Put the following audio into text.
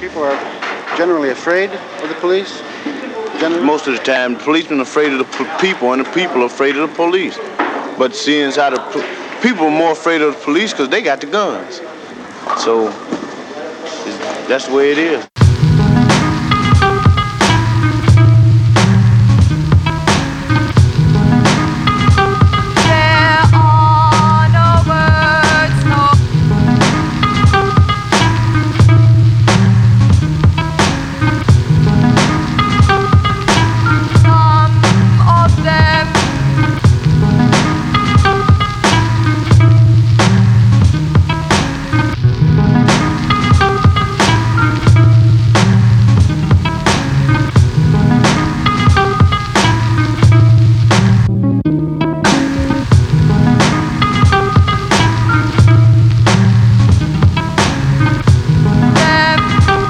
People are generally afraid of the police? Generally? Most of the time, the policemen are afraid of the people, and the people are afraid of the police. But seeing as how the people are more afraid of the police because they got the guns. So that's the way it is.